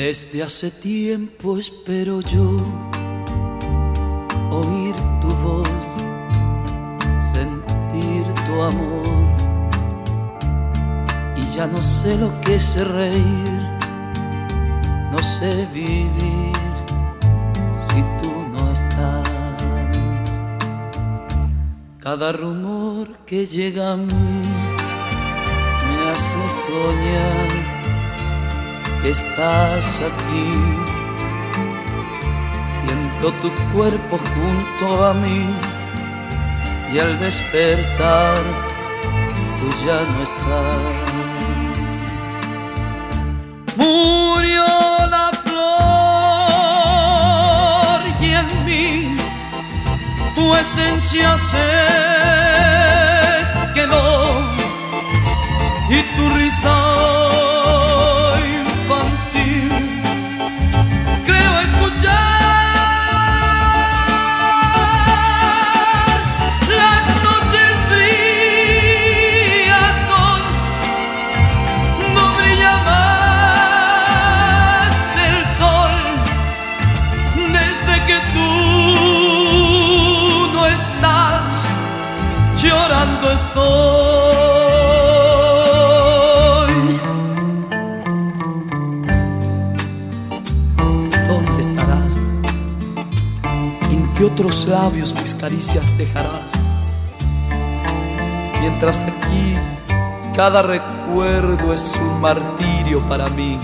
Desde hace tiempo espero yo oír tu voz, sentir tu amor, y ya no sé lo que es reír, no sé vivir si tú no estás. Cada rumor que llega a mí me hace soñar que estás aquí. Siento tu cuerpo junto a mí y al despertar tú ya no estás. Murió la flor y en mí tu esencia se quedó, y tu risa llorando estoy. ¿Dónde estarás? ¿En qué otros labios mis caricias dejarás? Mientras aquí cada recuerdo es un martirio para mí.